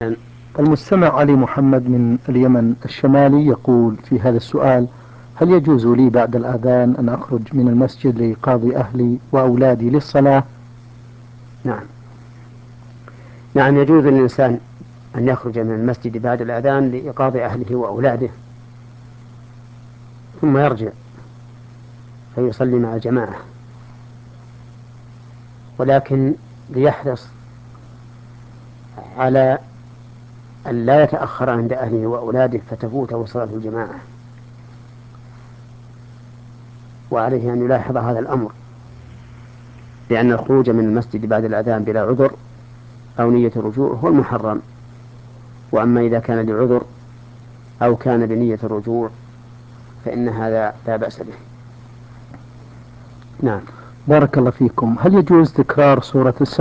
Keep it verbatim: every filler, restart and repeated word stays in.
المستمع علي محمد من اليمن الشمالي يقول في هذا السؤال: هل يجوز لي بعد الأذان أن أخرج من المسجد لإيقاظ أهلي وأولادي للصلاة؟ نعم نعم يجوز للإنسان أن يخرج من المسجد بعد الأذان لإيقاظ أهله وأولاده، ثم يرجع فيصلي مع الجماعة، ولكن ليحرص على أن لا يتأخر عند أهله وأولاده فتفوته صلاة الجماعة، وعليه أن يلاحظ هذا الأمر، لأن الخروج من المسجد بعد الأذان بلا عذر أو نية الرجوع هو المحرم. وأما إذا كان لعذر أو كان بنية الرجوع فإن هذا لا بأس به. نعم. بارك الله فيكم. هل يجوز تكرار سورة السجدة